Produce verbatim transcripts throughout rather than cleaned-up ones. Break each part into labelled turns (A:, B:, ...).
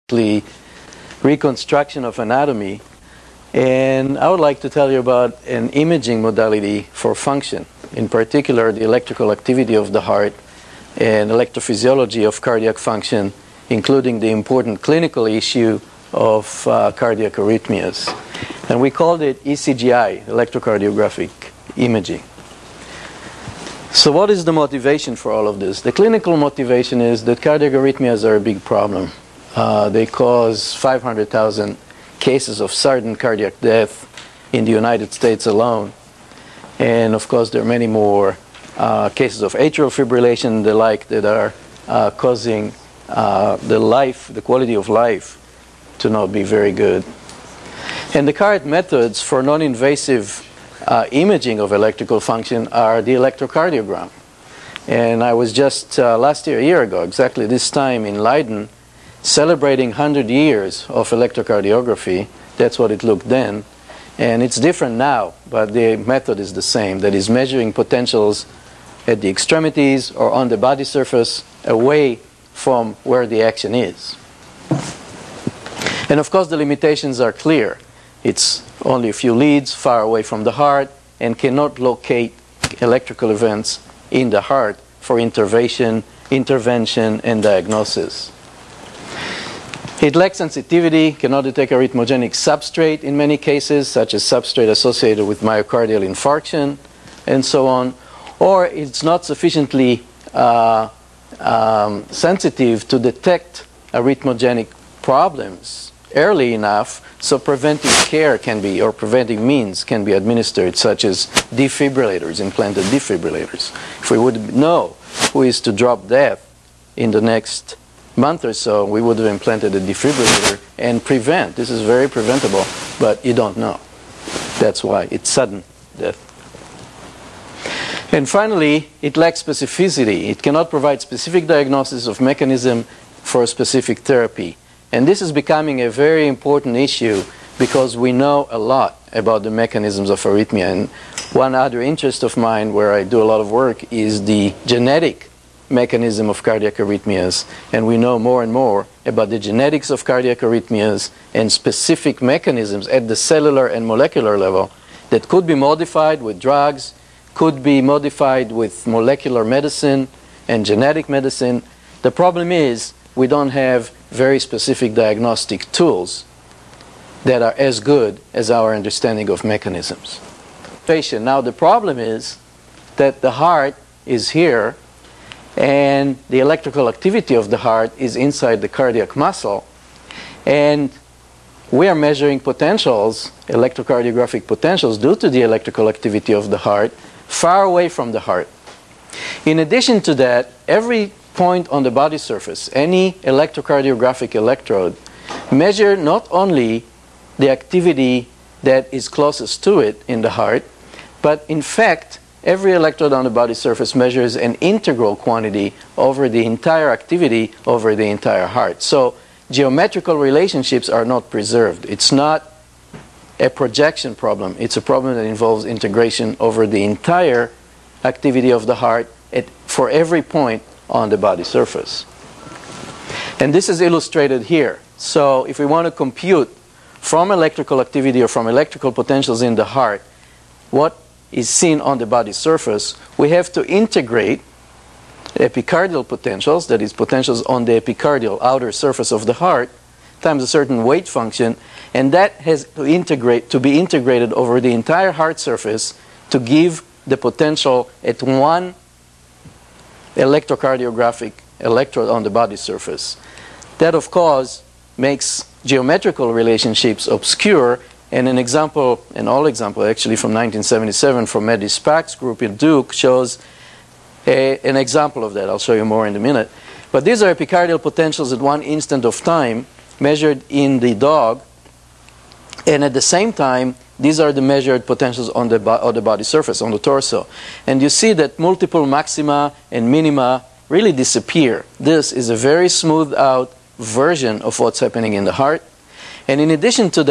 A: reconstruction of anatomy, and I would like to tell you about an imaging modality for function, in particular the electrical activity of the heart and electrophysiology of cardiac function, including the important clinical issue of uh, cardiac arrhythmias. And we called it E C G I, electrocardiographic imaging. So what is the motivation for all of this? The clinical motivation is that cardiac arrhythmias are a big problem. Uh, they cause five hundred thousand cases of sudden cardiac death in the United States alone. And of course there are many more uh, cases of atrial fibrillation and the like that are uh, causing uh, the life, the quality of life to not be very good. And the current methods for non-invasive uh, imaging of electrical function are the electrocardiogram. And I was just uh, last year, a year ago, exactly this time in Leiden, celebrating one hundred years of electrocardiography. That's what it looked then. And it's different now, but the method is the same. That is measuring potentials at the extremities or on the body surface away from where the action is. And of course the limitations are clear. It's only a few leads far away from the heart and cannot locate electrical events in the heart for intervention, intervention and diagnosis. It lacks sensitivity, cannot detect arrhythmogenic substrate in many cases, such as substrate associated with myocardial infarction and so on, or it's not sufficiently uh, um, sensitive to detect arrhythmogenic problems early enough so preventive care can be, or preventive means can be administered, such as defibrillators, implanted defibrillators. If we would know who is to drop death in the next month or so, we would have implanted a defibrillator and prevent. This is very preventable, but you don't know. That's why it's sudden death. And finally, it lacks specificity. It cannot provide specific diagnosis of mechanism for a specific therapy. And this is becoming a very important issue because we know a lot about the mechanisms of arrhythmia. And one other interest of mine where I do a lot of work is the genetic mechanism of cardiac arrhythmias, and we know more and more about the genetics of cardiac arrhythmias and specific mechanisms at the cellular and molecular level that could be modified with drugs, could be modified with molecular medicine and genetic medicine. The problem is we don't have very specific diagnostic tools that are as good as our understanding of mechanisms. Now the problem is that the heart is here and the electrical activity of the heart is inside the cardiac muscle, and we are measuring potentials, electrocardiographic potentials, due to the electrical activity of the heart far away from the heart. In addition to that, every point on the body surface, any electrocardiographic electrode, measure not only the activity that is closest to it in the heart, but in fact every electrode on the body surface measures an integral quantity over the entire activity over the entire heart. So geometrical relationships are not preserved. It's not a projection problem. It's a problem that involves integration over the entire activity of the heart at, for every point on the body surface. And this is illustrated here. So if we want to compute from electrical activity or from electrical potentials in the heart what is seen on the body surface, we have to integrate epicardial potentials, that is potentials on the epicardial outer surface of the heart, times a certain weight function, and that has to integrate to be integrated over the entire heart surface to give the potential at one electrocardiographic electrode on the body surface. That of course makes geometrical relationships obscure. And an example, an old example actually from nineteen seventy-seven from Mehdi Spak's group in Duke shows a, an example of that. I'll show you more in a minute. But these are epicardial potentials at one instant of time measured in the dog, and at the same time these are the measured potentials on the, on the body surface, on the torso. And you see that multiple maxima and minima really disappear. This is a very smoothed out version of what's happening in the heart. And in addition to that,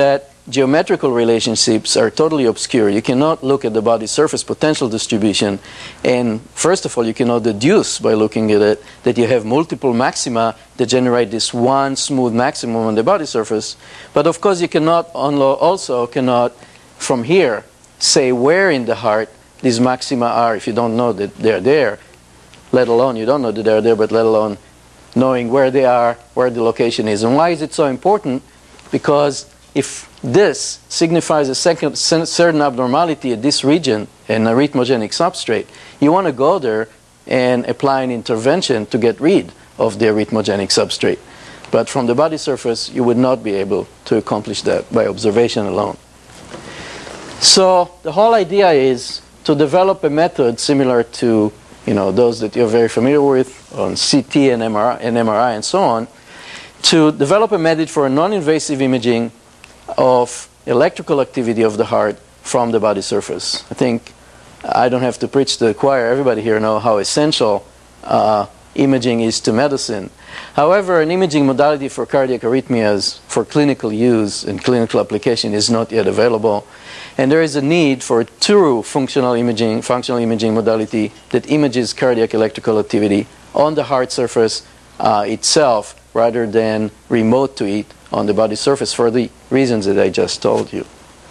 A: geometrical relationships are totally obscure. You cannot look at the body surface potential distribution, and first of all, you cannot deduce by looking at it that you have multiple maxima that generate this one smooth maximum on the body surface. But of course, you cannot also cannot from here say where in the heart these maxima are if you don't know that they're there, let alone you don't know that they're there, but let alone knowing where they are, where the location is. And why is it so important? Because if this signifies a second, certain abnormality at this region, an arrhythmogenic substrate, you want to go there and apply an intervention to get rid of the arrhythmogenic substrate. But from the body surface, you would not be able to accomplish that by observation alone. So the whole idea is to develop a method similar to, you know, those that you're very familiar with on C T and M R I and M R I and so on, to develop a method for a non-invasive imaging of electrical activity of the heart from the body surface. I think I don't have to preach to the choir. Everybody here knows how essential uh, imaging is to medicine. However, an imaging modality for cardiac arrhythmias for clinical use and clinical application is not yet available. And there is a need for a true functional imaging, functional imaging modality that images cardiac electrical activity on the heart surface uh, itself rather than remote to it on the body surface for the reasons that I just told you.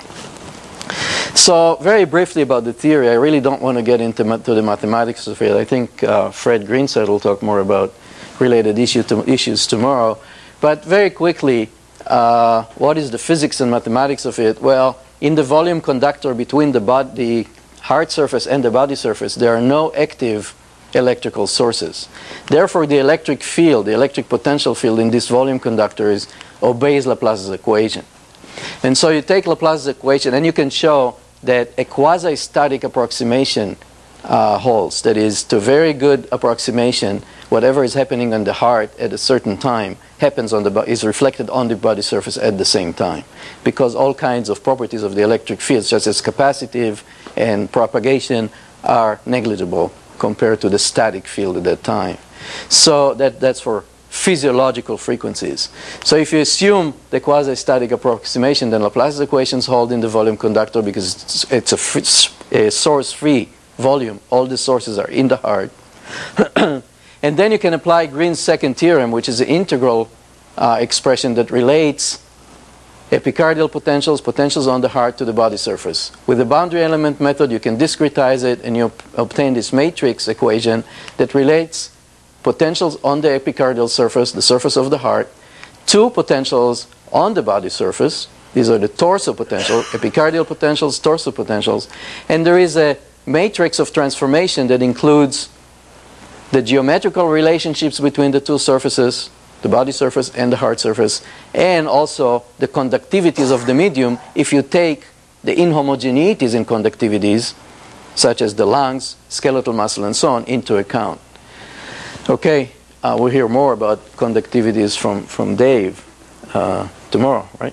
A: So very briefly about the theory, I really don't want to get into to the mathematics of it. I think uh, Fred Greenside will talk more about related issue to issues tomorrow. But very quickly, uh, what is the physics and mathematics of it? Well, in the volume conductor between the, body, the heart surface and the body surface, there are no active electrical sources. Therefore, the electric field, the electric potential field in this volume conductor is obeys Laplace's equation. And so you take Laplace's equation and you can show that a quasi-static approximation uh, holds. That is, to very good approximation, whatever is happening on the heart at a certain time happens on the is reflected on the body surface at the same time, because all kinds of properties of the electric field, such as capacitive and propagation, are negligible compared to the static field at that time. So that, that's for physiological frequencies. So if you assume the quasi-static approximation, then Laplace's equations hold in the volume conductor because it's, it's a, free, a source-free volume. All the sources are in the heart. And then you can apply Green's second theorem, which is an integral uh, expression that relates epicardial potentials, potentials on the heart to the body surface. With the boundary element method, you can discretize it and you obtain this matrix equation that relates potentials on the epicardial surface, the surface of the heart, to potentials on the body surface. These are the torso potential, epicardial potentials, torso potentials. And there is a matrix of transformation that includes the geometrical relationships between the two surfaces, the body surface and the heart surface, and also the conductivities of the medium if you take the inhomogeneities in conductivities, such as the lungs, skeletal muscle, and so on, into account. Okay, uh, we'll hear more about conductivities from, from Dave uh, tomorrow, right?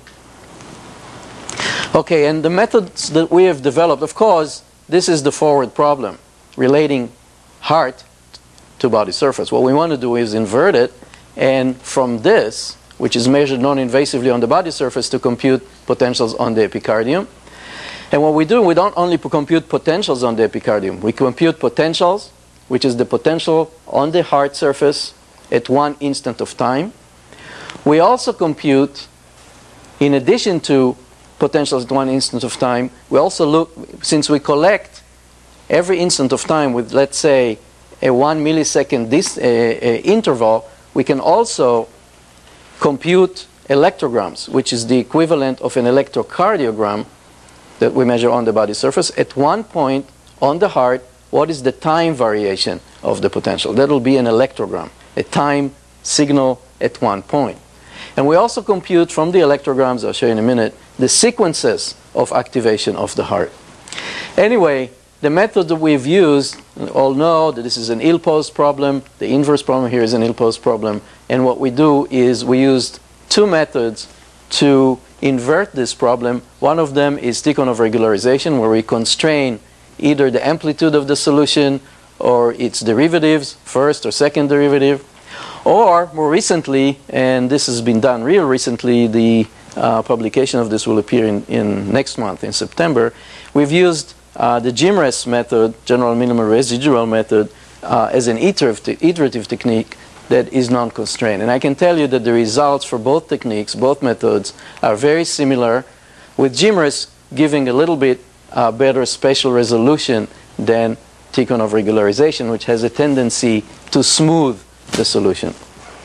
A: Okay, and the methods that we have developed, of course, this is the forward problem, relating heart to body surface. What we want to do is invert it, and from this, which is measured non-invasively on the body surface, to compute potentials on the epicardium. And what we do, we don't only compute potentials on the epicardium, we compute potentials, which is the potential on the heart surface at one instant of time. We also compute, in addition to potentials at one instant of time, we also look, since we collect every instant of time with, let's say, a one millisecond dis, uh, uh, interval, we can also compute electrograms, which is the equivalent of an electrocardiogram that we measure on the body surface. At one point on the heart, what is the time variation of the potential? That will be an electrogram, a time signal at one point. And we also compute from the electrograms, I'll show you in a minute, the sequences of activation of the heart. Anyway, the method that we've used, you all know that this is an ill-posed problem. The inverse problem here is an ill-posed problem. And what we do is we used two methods to invert this problem. One of them is Tikhonov regularization, where we constrain either the amplitude of the solution or its derivatives, first or second derivative. Or, more recently, and this has been done real recently, the uh, publication of this will appear in, in next month, in September, we've used uh, the G M R E S method, general minimal residual method, uh, as an iterative, iterative technique that is non-constrained. And I can tell you that the results for both techniques, both methods, are very similar, with G M R E S giving a little bit uh, better spatial resolution than Tikhonov regularization, which has a tendency to smooth the solution.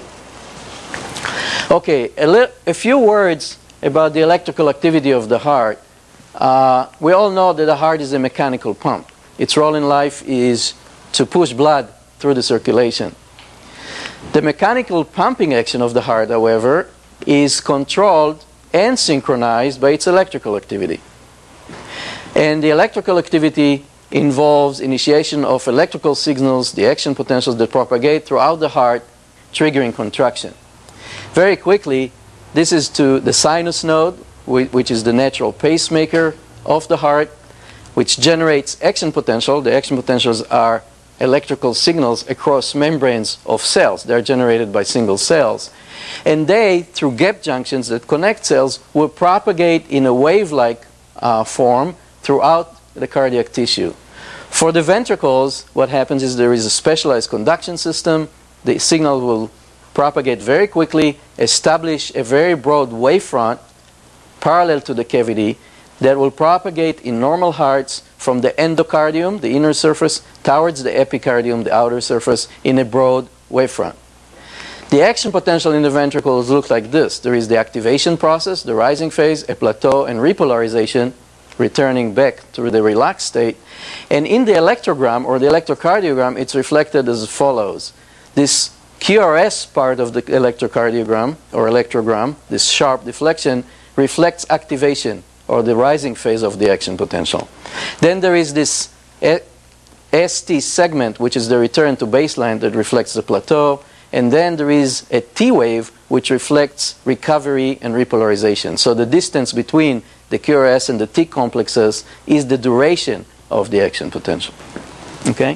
A: Okay, a, a few words about the electrical activity of the heart. Uh, we all know that the heart is a mechanical pump. Its role in life is to push blood through the circulation. The mechanical pumping action of the heart, however, is controlled and synchronized by its electrical activity. And the electrical activity involves initiation of electrical signals, the action potentials that propagate throughout the heart, triggering contraction. Very quickly, this is to the sinus node, which is the natural pacemaker of the heart, which generates action potential. The action potentials are electrical signals across membranes of cells. They're generated by single cells. And they, through gap junctions that connect cells, will propagate in a wave-like uh, form throughout the cardiac tissue. For the ventricles, what happens is there is a specialized conduction system. The signal will propagate very quickly, establish a very broad wavefront parallel to the cavity that will propagate in normal hearts from the endocardium, the inner surface, towards the epicardium, the outer surface, in a broad wavefront. The action potential in the ventricles looks like this. There is the activation process, the rising phase, a plateau, and repolarization, returning back to the relaxed state. And in the electrogram, or the electrocardiogram, it's reflected as follows. This Q R S part of the electrocardiogram, or electrogram, this sharp deflection, reflects activation, or the rising phase of the action potential. Then there is this S T segment, which is the return to baseline that reflects the plateau. And then there is a T wave, which reflects recovery and repolarization. So the distance between the Q R S and the T complexes is the duration of the action potential. Okay?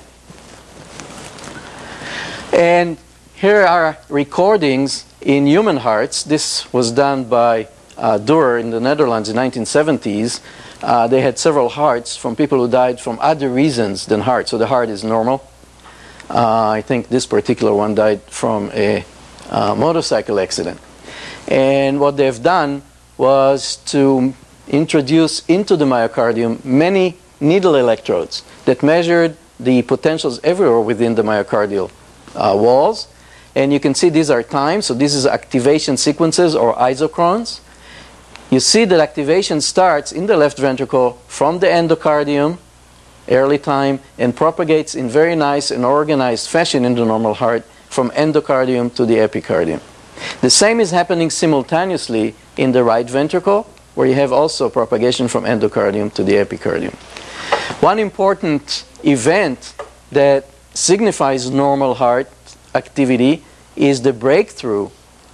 A: And here are recordings in human hearts. This was done by uh, Durer in the Netherlands in the nineteen seventies. Uh, they had several hearts from people who died from other reasons than heart. So the heart is normal. Uh, I think this particular one died from a uh, motorcycle accident. And what they've done was to introduce into the myocardium many needle electrodes that measured the potentials everywhere within the myocardial uh, walls. And you can see these are times. So this is activation sequences, or isochrones. You see that activation starts in the left ventricle from the endocardium, early time, and propagates in very nice and organized fashion in the normal heart from endocardium to the epicardium. The same is happening simultaneously in the right ventricle, where you have also propagation from endocardium to the epicardium. One important event that signifies normal heart activity is the breakthrough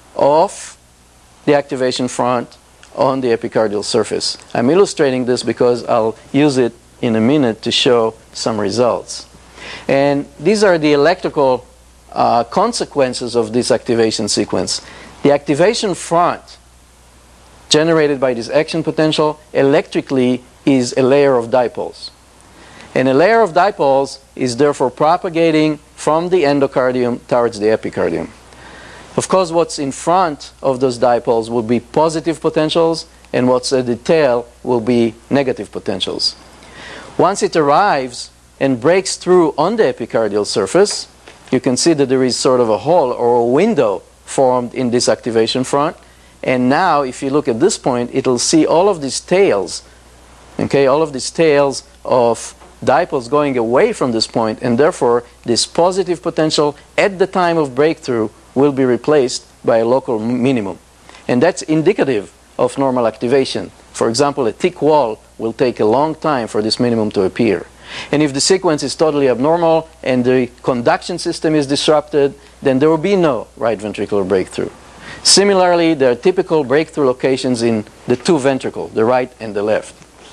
A: of the activation front on the epicardial surface. I'm illustrating this because I'll use it in a minute to show some results. And these are the electrical uh, consequences of this activation sequence. The activation front generated by this action potential electrically is a layer of dipoles. And a layer of dipoles is therefore propagating from the endocardium towards the epicardium. Of course, what's in front of those dipoles will be positive potentials, and what's at the tail will be negative potentials. Once it arrives and breaks through on the epicardial surface, you can see that there is sort of a hole or a window formed in this activation front. And now, if you look at this point, it'll see all of these tails, okay, all of these tails of dipoles going away from this point, and therefore this positive potential at the time of breakthrough will be replaced by a local minimum. And that's indicative of normal activation. For example, a thick wall will take a long time for this minimum to appear. And if the sequence is totally abnormal and the conduction system is disrupted, then there will be no right ventricular breakthrough. Similarly, there are typical breakthrough locations in the two ventricles, the right and the left.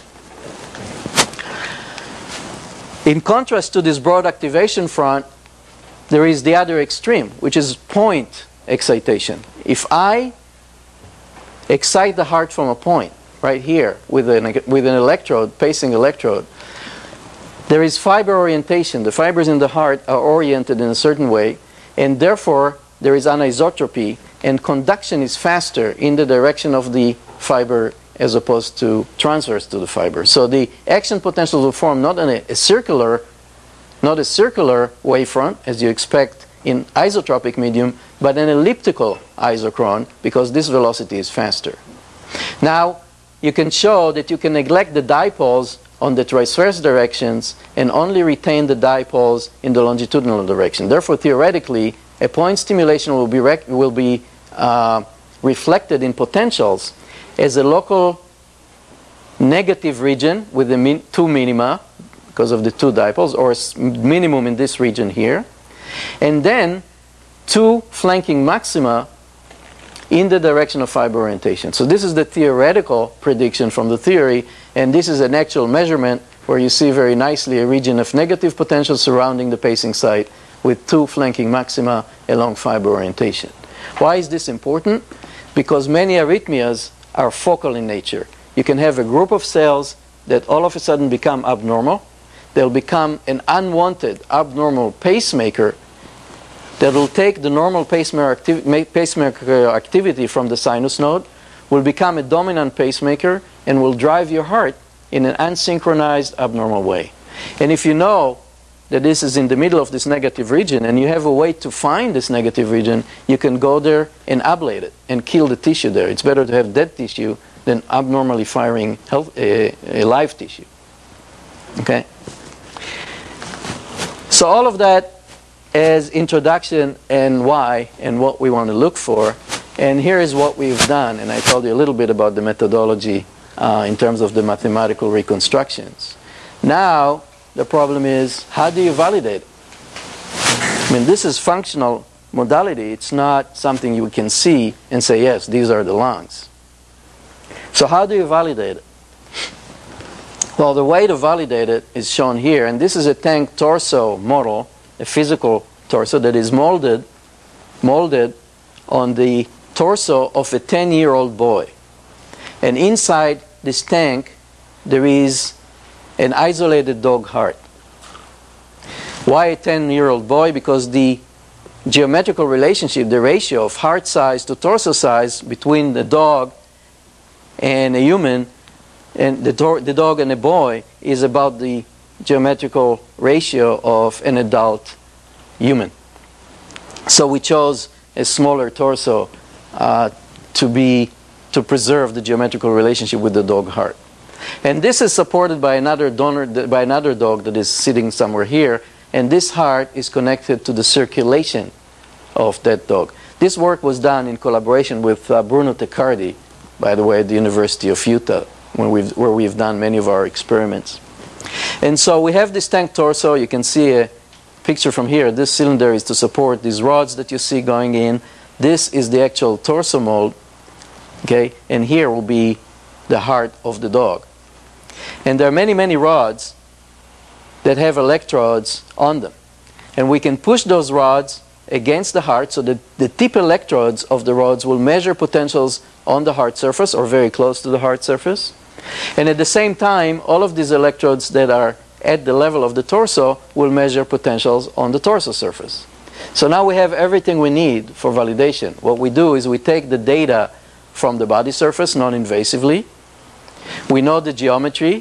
A: In contrast to this broad activation front, there is the other extreme, which is point excitation. If I excite the heart from a point, right here, with an, with an electrode, pacing electrode, there is fiber orientation. The fibers in the heart are oriented in a certain way, and therefore there is anisotropy, and conduction is faster in the direction of the fiber as opposed to transverse to the fiber. So the action potential will form not in a, a circular, not a circular wavefront as you expect in isotropic medium, but an elliptical isochron, because this velocity is faster. Now you can show that you can neglect the dipoles on the transverse directions and only retain the dipoles in the longitudinal direction. Therefore, theoretically, a point stimulation will be, rec will be uh, reflected in potentials as a local negative region with the min two minima because of the two dipoles, or minimum in this region here, and then two flanking maxima in the direction of fiber orientation. So this is the theoretical prediction from the theory, and this is an actual measurement where you see very nicely a region of negative potential surrounding the pacing site with two flanking maxima along fiber orientation. Why is this important? Because many arrhythmias are focal in nature. You can have a group of cells that all of a sudden become abnormal. They'll become an unwanted abnormal pacemaker that will take the normal pacemaker, acti pacemaker activity from the sinus node, will become a dominant pacemaker, and will drive your heart in an unsynchronized abnormal way. And if you know that this is in the middle of this negative region and you have a way to find this negative region, you can go there and ablate it and kill the tissue there. It's better to have dead tissue than abnormally firing health, uh, uh, live tissue. Okay? So all of that as introduction and why and what we want to look for. And here is what we've done. And I told you a little bit about the methodology uh, in terms of the mathematical reconstructions. Now, the problem is, how do you validate it? I mean, this is functional modality. It's not something you can see and say, yes, these are the lungs. So how do you validate it? Well, the way to validate it is shown here. And this is a tank torso model, a physical torso that is molded, molded on the torso of a ten-year-old boy. And inside this tank, there is an isolated dog heart. Why a ten-year-old boy? Because the geometrical relationship, the ratio of heart size to torso size between the dog and a human, and the, do the dog and a boy, is about the geometrical ratio of an adult human. So we chose a smaller torso uh, to be to preserve the geometrical relationship with the dog heart. And this is supported by another donor, by another dog that is sitting somewhere here, and this heart is connected to the circulation of that dog. This work was done in collaboration with uh, Bruno Teccardi, by the way, at the University of Utah, when we've, where we've done many of our experiments. And so we have this tank torso. You can see a picture from here. This cylinder is to support these rods that you see going in. This is the actual torso mold, okay? And here will be the heart of the dog. And there are many, many rods that have electrodes on them. And we can push those rods against the heart so that the tip electrodes of the rods will measure potentials on the heart surface or very close to the heart surface. And at the same time, all of these electrodes that are at the level of the torso will measure potentials on the torso surface. So now we have everything we need for validation. What we do is we take the data from the body surface non-invasively. We know the geometry.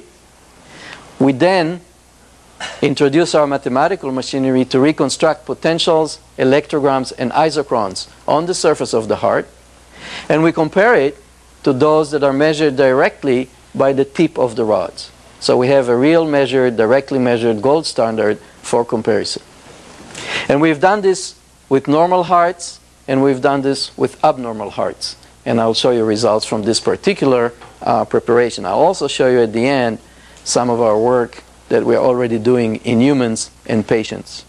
A: We then introduce our mathematical machinery to reconstruct potentials, electrograms, and isochrons on the surface of the heart. And we compare it to those that are measured directly by the tip of the rods. So we have a real measured, directly measured gold standard for comparison. And we've done this with normal hearts, and we've done this with abnormal hearts. And I'll show you results from this particular uh, preparation. I'll also show you at the end some of our work that we're already doing in humans and patients.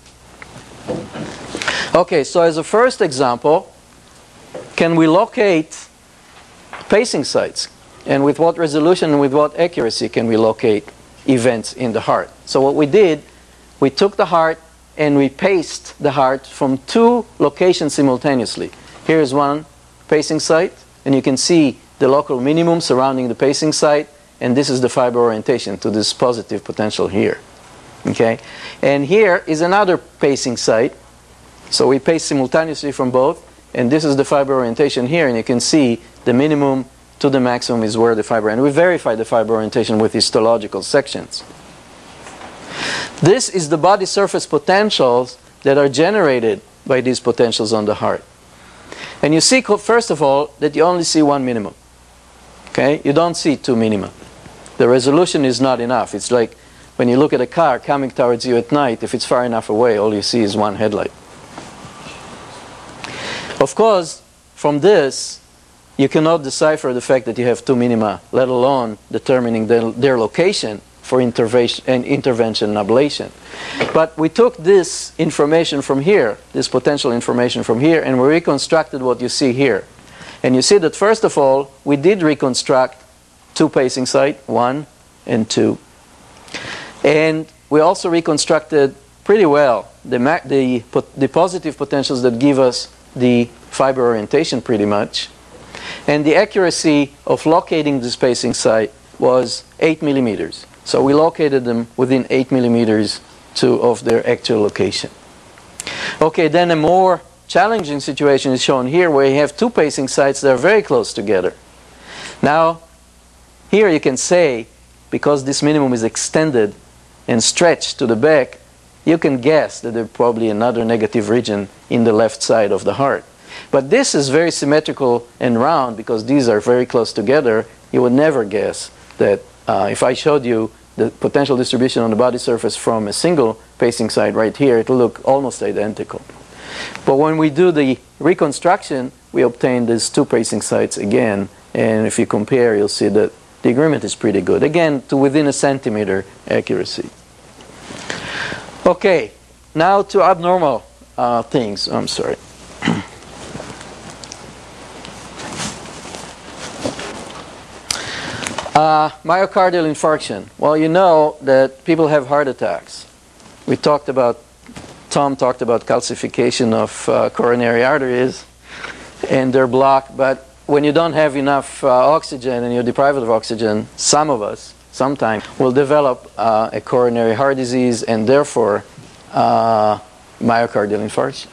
A: Okay, so as a first example, can we locate pacing sites? And with what resolution and with what accuracy can we locate events in the heart? So what we did, we took the heart and we paced the heart from two locations simultaneously. Here is one pacing site, and you can see the local minimum surrounding the pacing site, and this is the fiber orientation to this positive potential here. Okay? And here is another pacing site. So we pace simultaneously from both, and this is the fiber orientation here, and you can see the minimum to the maximum is where the fiber, and we verify the fiber orientation with histological sections. This is the body surface potentials that are generated by these potentials on the heart. And you see, first of all, that you only see one minimum. Okay? You don't see two minima. The resolution is not enough. It's like when you look at a car coming towards you at night, if it's far enough away, all you see is one headlight. Of course, from this, you cannot decipher the fact that you have two minima, let alone determining the, their location for intervention and intervention and ablation. But we took this information from here, this potential information from here, and we reconstructed what you see here. And you see that first of all, we did reconstruct two pacing sites, one and two. And we also reconstructed pretty well the, the, the positive potentials that give us the fiber orientation pretty much. And the accuracy of locating the pacing site was eight millimeters. So we located them within eight millimeters to, of their actual location. Okay, then a more challenging situation is shown here where you have two pacing sites that are very close together. Now, here you can say, because this minimum is extended and stretched to the back, you can guess that there's probably another negative region in the left side of the heart. But this is very symmetrical and round because these are very close together. You would never guess that uh, if I showed you the potential distribution on the body surface from a single pacing site right here, it will look almost identical. But when we do the reconstruction, we obtain these two pacing sites again, and if you compare, you'll see that the agreement is pretty good. Again, to within a centimeter accuracy. Okay, now to abnormal uh, things. I'm sorry. Uh, myocardial infarction. Well, you know that people have heart attacks. We talked about, Tom talked about calcification of uh, coronary arteries and they're blocked, but when you don't have enough uh, oxygen and you're deprived of oxygen, some of us, sometime, will develop uh, a coronary heart disease and therefore uh, myocardial infarction.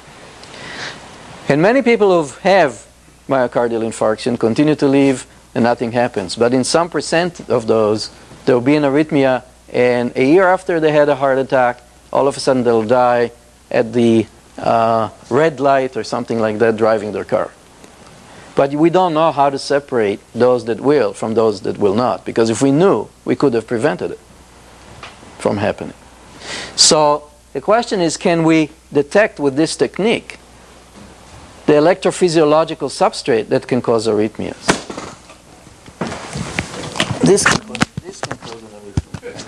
A: And many people who have myocardial infarction continue to live and nothing happens. But in some percent of those, there will be an arrhythmia, and a year after they had a heart attack, all of a sudden they'll die at the uh, red light or something like that driving their car. But we don't know how to separate those that will from those that will not, because if we knew, we could have prevented it from happening. So the question is, can we detect with this technique the electrophysiological substrate that can cause arrhythmias? This can cause, this can cause an arrhythmia.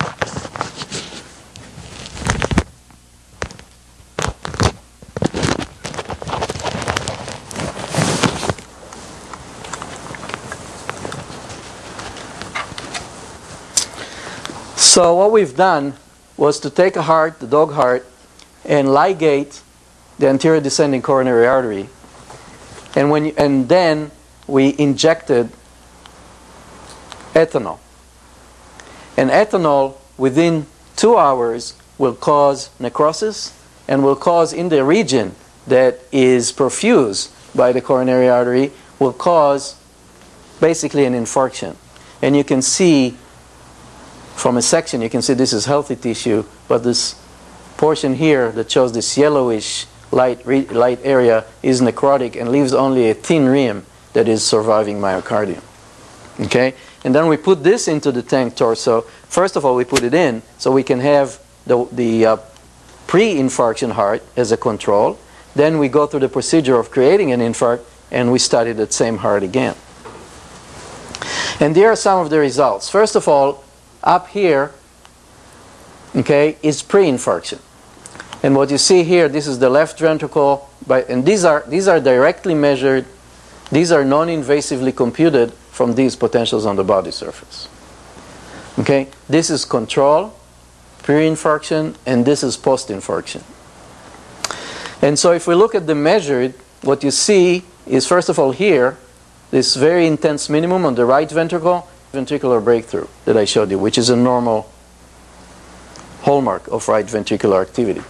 A: So what we've done was to take a heart, the dog heart, and ligate the anterior descending coronary artery, and when you, and then we injected ethanol. And ethanol within two hours will cause necrosis and will cause, in the region that is perfused by the coronary artery, will cause basically an infarction. And you can see from a section, you can see this is healthy tissue, but this portion here that shows this yellowish light, light area is necrotic and leaves only a thin rim that is surviving myocardium. Okay? And then we put this into the tank torso. First of all, we put it in so we can have the, the uh, pre-infarction heart as a control. Then we go through the procedure of creating an infarct, and we study that same heart again. And there are some of the results. First of all, up here, okay, is pre-infarction. And what you see here, this is the left ventricle, by, and these are, these are directly measured. These are non-invasively computed from these potentials on the body surface. Okay, this is control, pre-infarction, and this is post-infarction. And so if we look at the measured, what you see is, first of all, here, this very intense minimum on the right ventricle, ventricular breakthrough that I showed you, which is a normal hallmark of right ventricular activity.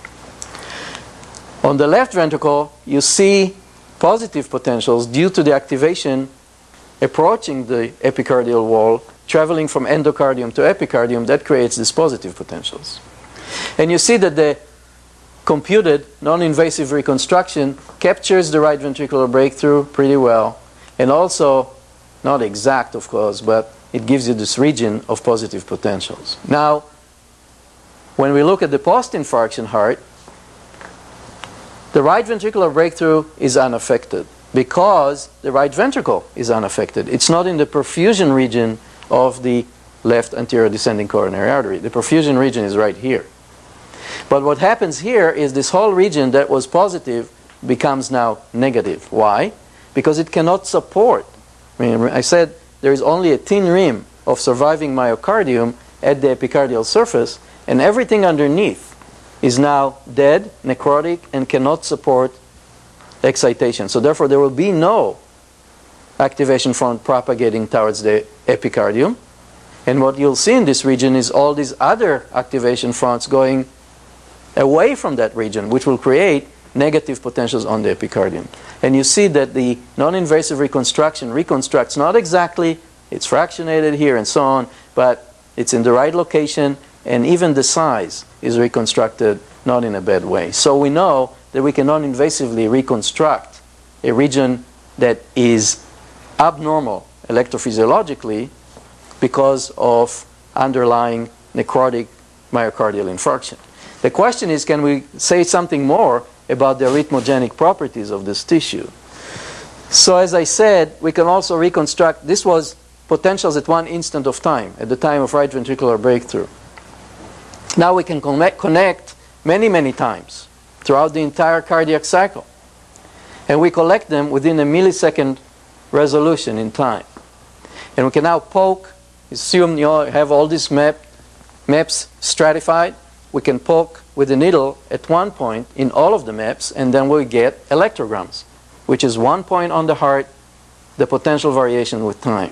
A: On the left ventricle, you see positive potentials due to the activation approaching the epicardial wall, traveling from endocardium to epicardium. That creates these positive potentials. And you see that the computed non-invasive reconstruction captures the right ventricular breakthrough pretty well, and also, not exact of course, but it gives you this region of positive potentials. Now, when we look at the post-infarction heart, the right ventricular breakthrough is unaffected because the right ventricle is unaffected. It's not in the perfusion region of the left anterior descending coronary artery. The perfusion region is right here. But what happens here is this whole region that was positive becomes now negative. Why? Because it cannot support. I mean, I said there is only a thin rim of surviving myocardium at the epicardial surface, and everything underneath is now dead, necrotic, and cannot support excitation. So therefore there will be no activation front propagating towards the epicardium. And what you'll see in this region is all these other activation fronts going away from that region, which will create negative potentials on the epicardium. And you see that the non-invasive reconstruction reconstructs not exactly, it's fractionated here and so on, but it's in the right location, and even the size is reconstructed not in a bad way. So we know that we can non-invasively reconstruct a region that is abnormal electrophysiologically because of underlying necrotic myocardial infarction. The question is, can we say something more about the arrhythmogenic properties of this tissue? So as I said, we can also reconstruct, this was potentials at one instant of time, at the time of right ventricular breakthrough. Now we can connect, connect many, many times throughout the entire cardiac cycle. And we collect them within a millisecond resolution in time. And we can now poke, assume you have all these map, maps stratified. We can poke with a needle at one point in all of the maps, and then we get electrograms, which is one point on the heart, the potential variation with time.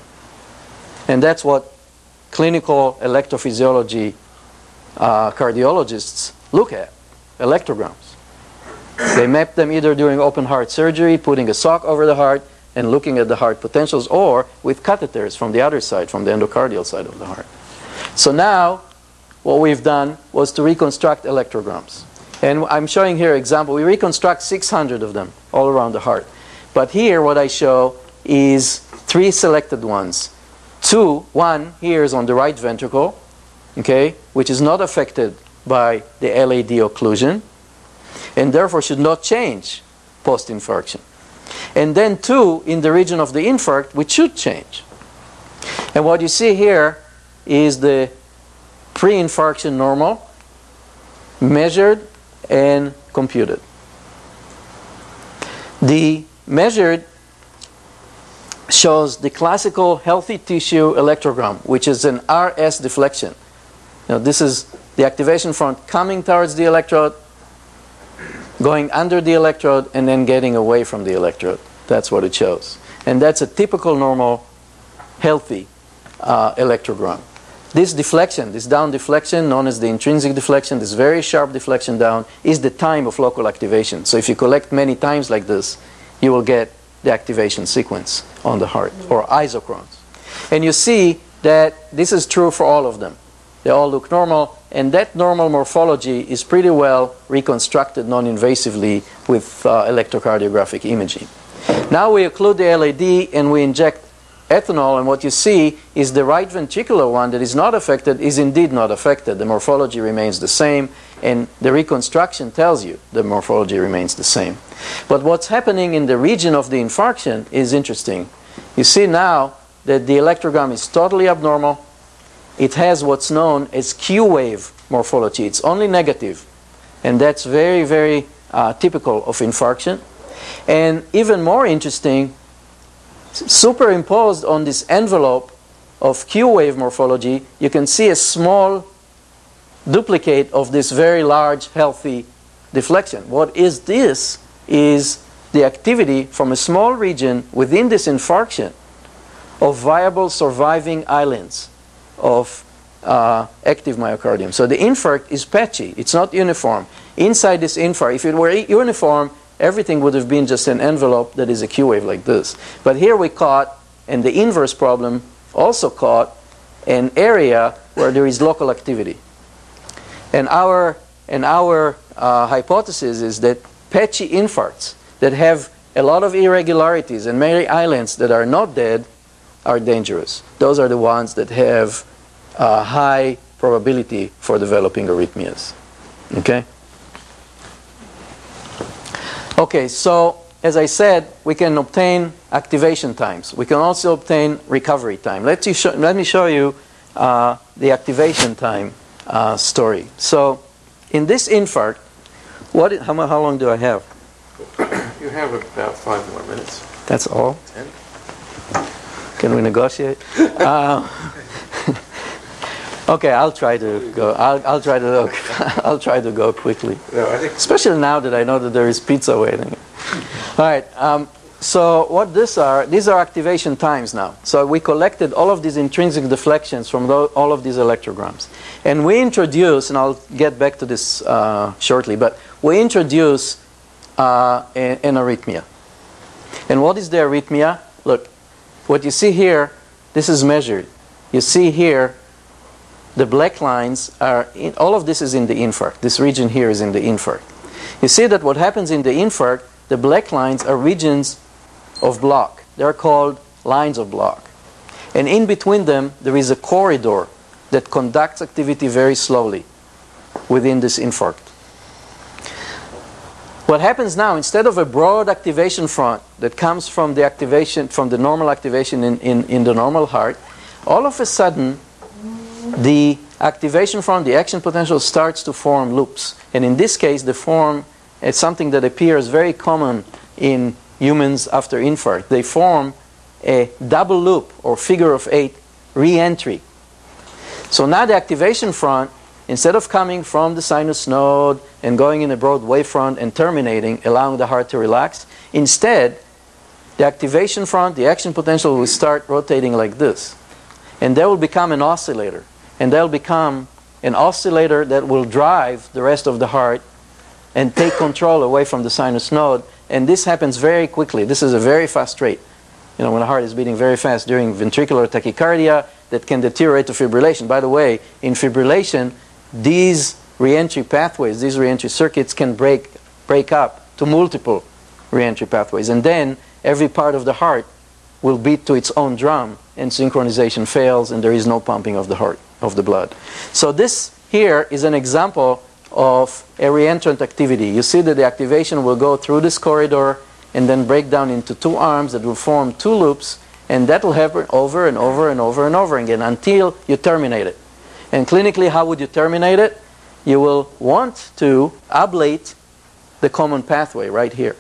A: And that's what clinical electrophysiology uh, cardiologists look at, electrograms. They map them either during open heart surgery, putting a sock over the heart and looking at the heart potentials, or with catheters from the other side, from the endocardial side of the heart. So now, what we've done was to reconstruct electrograms. And I'm showing here an example. We reconstruct six hundred of them all around the heart. But here what I show is three selected ones. Two, one here is on the right ventricle, okay, which is not affected by the L A D occlusion, and therefore should not change post-infarction. And then two in the region of the infarct, which should change. And what you see here is the pre-infarction normal, measured and computed. The measured shows the classical healthy tissue electrogram, which is an R S deflection. Now this is the activation front coming towards the electrode, going under the electrode, and then getting away from the electrode. That's what it shows. And that's a typical normal healthy uh, electrogram. This deflection, this down deflection, known as the intrinsic deflection, this very sharp deflection down, is the time of local activation. So if you collect many times like this, you will get the activation sequence on the heart, or isochrones. And you see that this is true for all of them. They all look normal, and that normal morphology is pretty well reconstructed non-invasively with uh, electrocardiographic imaging. Now we occlude the L A D and we inject ethanol, and what you see is the right ventricular one that is not affected is indeed not affected. The morphology remains the same, and the reconstruction tells you the morphology remains the same. But what's happening in the region of the infarction is interesting. You see now that the electrogram is totally abnormal. It has what's known as Q-wave morphology. It's only negative, and that's very, very uh, typical of infarction. And even more interesting, superimposed on this envelope of Q-wave morphology, you can see a small duplicate of this very large healthy deflection. What is this is the activity from a small region within this infarction of viable surviving islands of uh, active myocardium. So the infarct is patchy. It's not uniform. Inside this infarct, if it were uniform, everything would have been just an envelope that is a Q wave like this. But here we caught, and the inverse problem also caught, an area where there is local activity. And our, and our uh, hypothesis is that patchy infarcts that have a lot of irregularities and many islands that are not dead are dangerous. Those are the ones that have a high probability for developing arrhythmias. Okay? Okay, so as I said, we can obtain activation times. We can also obtain recovery time. Let, you show, let me show you uh, the activation time uh, story. So in this infarct, what, how, how long do I have?
B: You have about five more minutes.
A: That's all?
B: Ten.
A: Can we negotiate? uh, okay, I'll try to go. I'll, I'll try to go. I'll try to go quickly.
B: No, I think
A: Especially now that I know that there is pizza waiting. All right. Um, so what these are? These are activation times now. So we collected all of these intrinsic deflections from tho- all of these electrograms, and we introduce. And I'll get back to this uh, shortly. But we introduce uh, an, an arrhythmia. And what is the arrhythmia? Look. What you see here, this is measured. You see here, the black lines are, in, all of this is in the infarct. This region here is in the infarct. You see that what happens in the infarct, the black lines are regions of block. They're called lines of block. And in between them, there is a corridor that conducts activity very slowly within this infarct. What happens now, instead of a broad activation front that comes from the activation, from the normal activation in, in, in the normal heart, all of a sudden, the activation front, the action potential starts to form loops. And in this case, the form is something that appears very common in humans after infarct. They form a double loop or figure of eight re-entry. So now the activation front, instead of coming from the sinus node and going in a broad wavefront and terminating, allowing the heart to relax, instead, the activation front, the action potential will start rotating like this. And that will become an oscillator. And that will become an oscillator that will drive the rest of the heart and take control away from the sinus node. And this happens very quickly. This is a very fast rate. You know, when the heart is beating very fast during ventricular tachycardia, that can deteriorate to fibrillation. By the way, in fibrillation, these reentry pathways, these reentry circuits can break, break up to multiple reentry pathways. And then every part of the heart will beat to its own drum and synchronization fails and there is no pumping of the heart, of the blood. So this here is an example of a reentrant activity. You see that the activation will go through this corridor and then break down into two arms that will form two loops, and that will happen over and over and over and over again until you terminate it. And clinically, how would you terminate it? You will want to ablate the common pathway right here.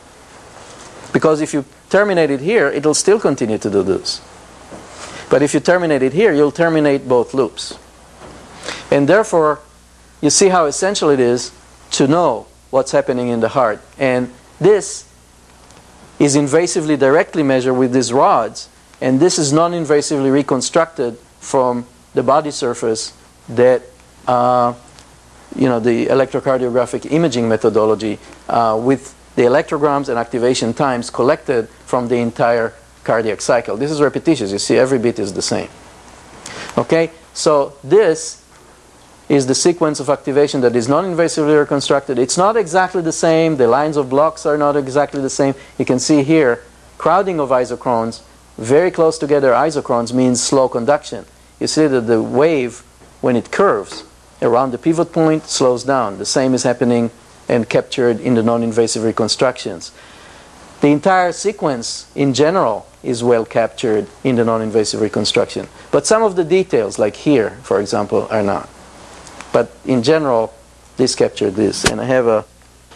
A: Because if you terminate it here, it will still continue to do this. But if you terminate it here, you'll terminate both loops. And therefore, you see how essential it is to know what's happening in the heart. And this is invasively directly measured with these rods, and this is non-invasively reconstructed from the body surface that uh, you know, the electrocardiographic imaging methodology uh, with the electrograms and activation times collected from the entire cardiac cycle. This is repetitious. You see, every bit is the same. Okay, so this is the sequence of activation that is non-invasively reconstructed. It's not exactly the same. The lines of blocks are not exactly the same. You can see here, crowding of isochrones, very close together isochrones means slow conduction. You see that the wave, when it curves around the pivot point, slows down. The same is happening and captured in the non-invasive reconstructions. The entire sequence, in general, is well captured in the non-invasive reconstruction. But some of the details, like here, for example, are not. But in general, this captured this. And I have a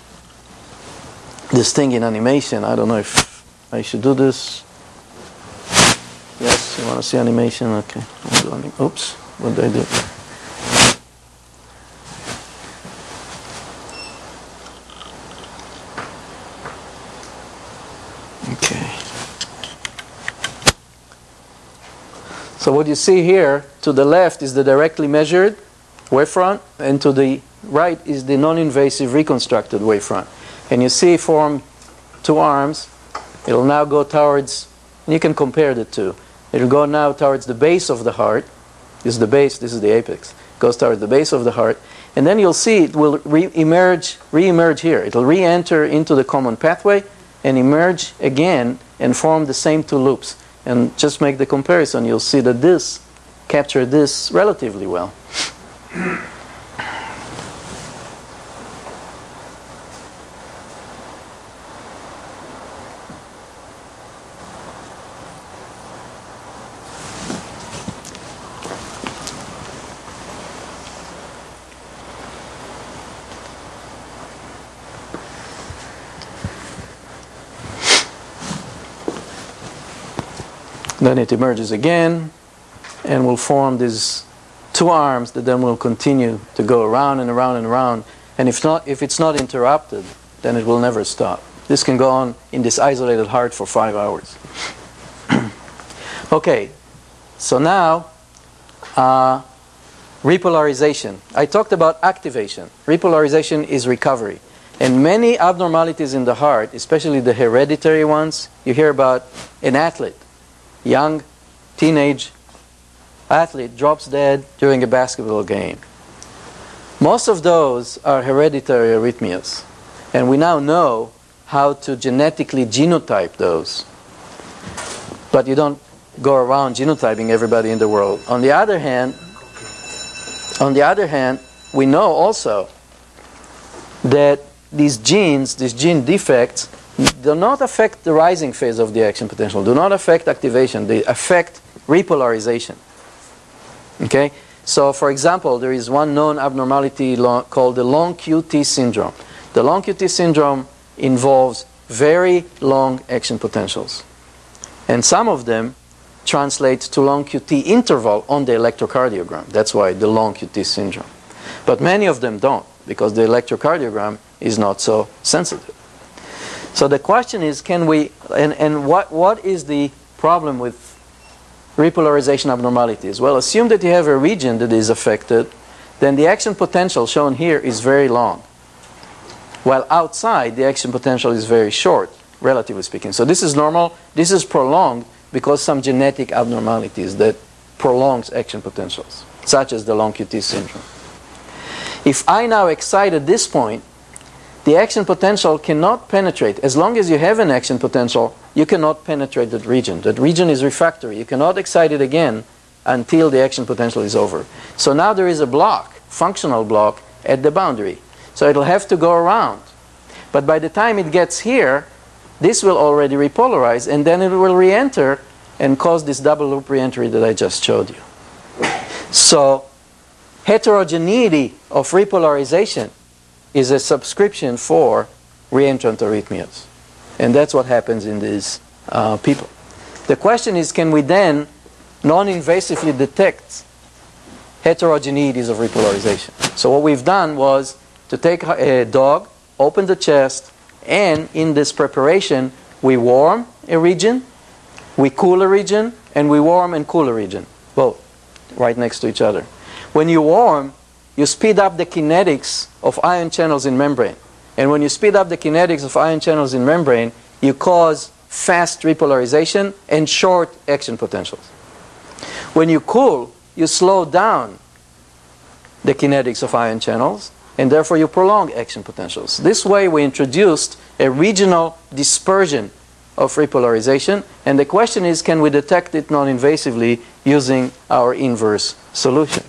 A: this thing in animation. I don't know if I should do this. Yes, you want to see animation? Okay. Oops, what did I do? So what you see here to the left is the directly measured wavefront, and to the right is the non-invasive reconstructed wavefront. And you see form two arms. It'll now go towards, and you can compare the two. It'll go now towards the base of the heart. This is the base, this is the apex. It goes towards the base of the heart. And then you'll see it will re-emerge, re-emerge here. It'll re-enter into the common pathway and emerge again and form the same two loops. And just make the comparison, you'll see that this captured this relatively well. Then it emerges again and will form these two arms that then will continue to go around and around and around. And if not, if it's not interrupted, then it will never stop. This can go on in this isolated heart for five hours. Okay, so now uh, repolarization. I talked about activation. Repolarization is recovery. And many abnormalities in the heart, especially the hereditary ones, you hear about an athlete. Young, teenage athlete drops dead during a basketball game. Most of those are hereditary arrhythmias. And we now know how to genetically genotype those. But you don't go around genotyping everybody in the world. On the other hand, on the other hand, we know also that these genes, these gene defects, do not affect the rising phase of the action potential, do not affect activation, they affect repolarization. Okay? So, for example, there is one known abnormality long, called the long Q T syndrome. The long Q T syndrome involves very long action potentials. And some of them translate to long Q T interval on the electrocardiogram. That's why the long Q T syndrome. But many of them don't, because the electrocardiogram is not so sensitive. So the question is, can we, and, and what, what is the problem with repolarization abnormalities? Well, assume that you have a region that is affected, then the action potential shown here is very long. While outside, the action potential is very short, relatively speaking. So this is normal, this is prolonged because some genetic abnormalities that prolongs action potentials, such as the long Q T syndrome. If I now excite at this point, the action potential cannot penetrate. As long as you have an action potential, you cannot penetrate that region. That region is refractory. You cannot excite it again until the action potential is over. So now there is a block, functional block, at the boundary. So it'll have to go around. But by the time it gets here, this will already repolarize, and then it will re-enter and cause this double loop re-entry that I just showed you. So heterogeneity of repolarization is a subscription for reentrant arrhythmias. And that's what happens in these uh, people. The question is, can we then non-invasively detect heterogeneities of repolarization? So what we've done was to take a dog, open the chest, and in this preparation, we warm a region, we cool a region, and we warm and cool a region, both right next to each other. When you warm, you speed up the kinetics of ion channels in membrane. And when you speed up the kinetics of ion channels in membrane, you cause fast repolarization and short action potentials. When you cool, you slow down the kinetics of ion channels, and therefore you prolong action potentials. This way we introduced a regional dispersion of repolarization, and the question is, can we detect it non-invasively using our inverse solution?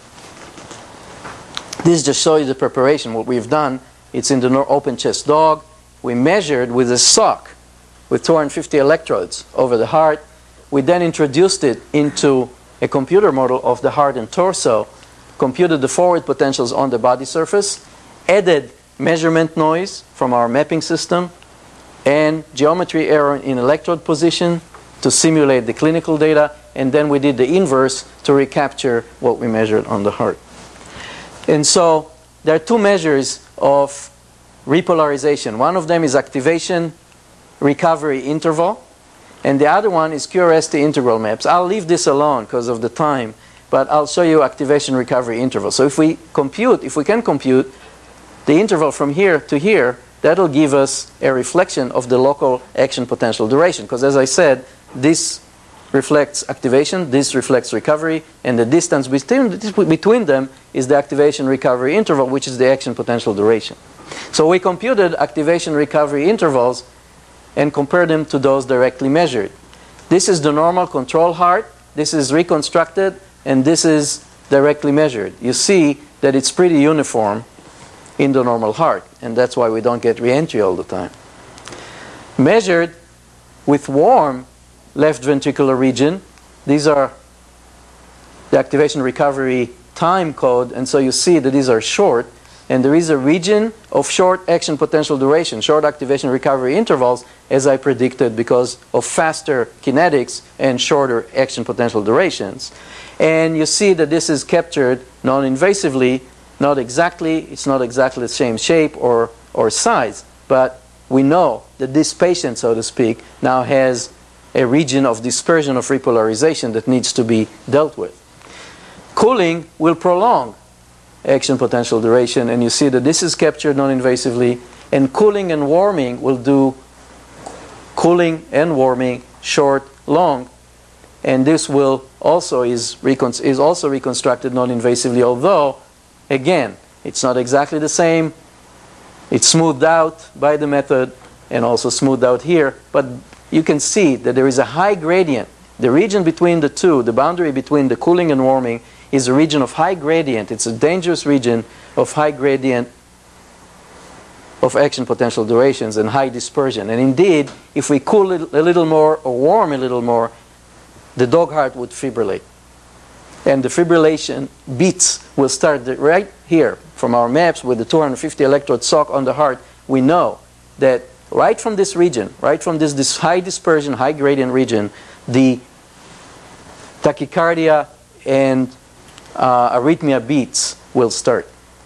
A: This just shows you the preparation. What we've done, it's in the open chest dog. We measured with a sock with two hundred fifty electrodes over the heart. We then introduced it into a computer model of the heart and torso, computed the forward potentials on the body surface, added measurement noise from our mapping system, and geometry error in electrode position to simulate the clinical data, and then we did the inverse to recapture what we measured on the heart. And so there are two measures of repolarization. One of them is activation recovery interval, and the other one is Q R S T integral maps. I'll leave this alone because of the time, but I'll show you activation recovery interval. So if we compute, if we can compute the interval from here to here, that'll give us a reflection of the local action potential duration. Because as I said, this reflects activation, this reflects recovery, and the distance between, between them is the activation recovery interval, which is the action potential duration. So we computed activation recovery intervals and compared them to those directly measured. This is the normal control heart, this is reconstructed, and this is directly measured. You see that it's pretty uniform in the normal heart, and that's why we don't get re-entry all the time. Measured with warm left ventricular region, these are the activation recovery time code, and so you see that these are short, and there is a region of short action potential duration, short activation recovery intervals, as I predicted, because of faster kinetics and shorter action potential durations. And you see that this is captured non-invasively, not exactly, it's not exactly the same shape or, or size, but we know that this patient, so to speak, now has a region of dispersion of repolarization that needs to be dealt with. Cooling will prolong action potential duration, and you see that this is captured non-invasively, and cooling and warming will do cooling and warming short, long, and this will also is, recon is also reconstructed non-invasively, although again it's not exactly the same. It's smoothed out by the method and also smoothed out here, but you can see that there is a high gradient. The region between the two, the boundary between the cooling and warming, is a region of high gradient. It's a dangerous region of high gradient of action potential durations and high dispersion. And indeed, if we cool it a little more or warm a little more, the dog heart would fibrillate. And the fibrillation beats will start right here from our maps with the two hundred fifty electrode sock on the heart. We know that right from this region, right from this, this high dispersion, high gradient region, the tachycardia and uh, arrhythmia beats will start.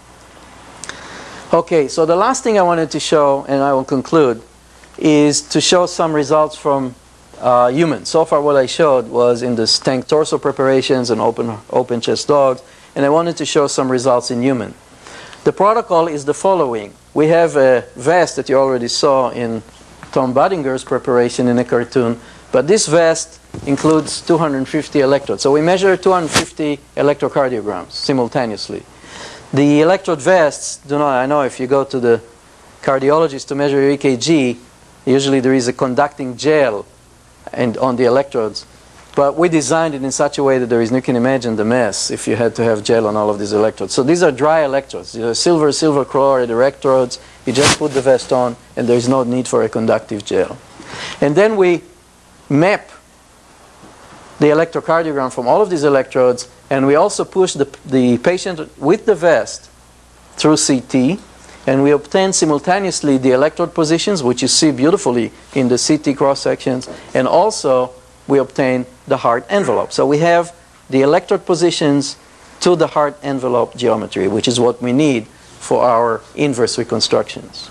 A: Okay, so the last thing I wanted to show, and I will conclude, is to show some results from uh, humans. So far what I showed was in the tank torso preparations and open, open chest dogs, and I wanted to show some results in human. The protocol is the following. We have a vest that you already saw in Tom Buddinger's preparation in a cartoon, but this vest includes two hundred fifty electrodes. So we measure two hundred fifty electrocardiograms simultaneously. The electrode vests, do not, I know if you go to the cardiologist to measure your E K G, usually there is a conducting gel and on the electrodes. But we designed it in such a way that there is, you can imagine the mess if you had to have gel on all of these electrodes. So these are dry electrodes. These are silver, silver chloride electrodes. You just put the vest on and there is no need for a conductive gel. And then we map the electrocardiogram from all of these electrodes, and we also push the, the patient with the vest through C T, and we obtain simultaneously the electrode positions, which you see beautifully in the C T cross sections, and also we obtain the heart envelope. So we have the electrode positions to the heart envelope geometry, which is what we need for our inverse reconstructions.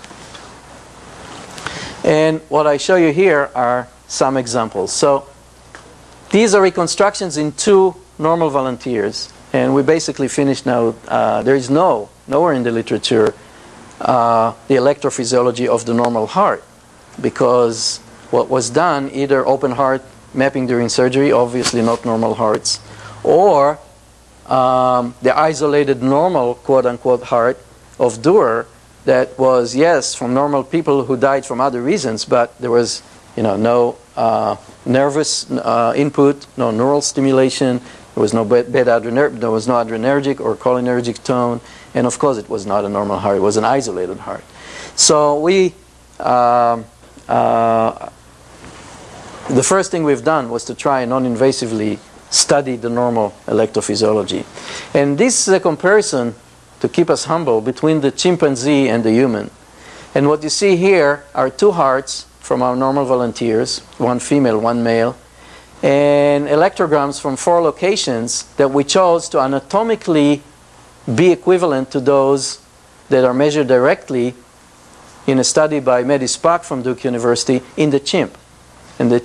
A: And what I show you here are some examples. So these are reconstructions in two normal volunteers, and we basically finished now. Uh, there is no, nowhere in the literature, uh, the electrophysiology of the normal heart, because what was done, either open heart mapping during surgery, obviously not normal hearts, or um, the isolated normal quote-unquote heart of Durer that was, yes, from normal people who died from other reasons, but there was, you know, no uh, nervous uh, input, no neural stimulation, there was no beta adrenergic, there was no adrenergic or cholinergic tone, and of course it was not a normal heart, it was an isolated heart. So we uh, uh, the first thing we've done was to try and non-invasively study the normal electrophysiology. And this is a comparison, to keep us humble, between the chimpanzee and the human. And what you see here are two hearts from our normal volunteers, one female, one male, and electrograms from four locations that we chose to anatomically be equivalent to those that are measured directly in a study by Mehdi Spock from Duke University in the chimp. And the chimp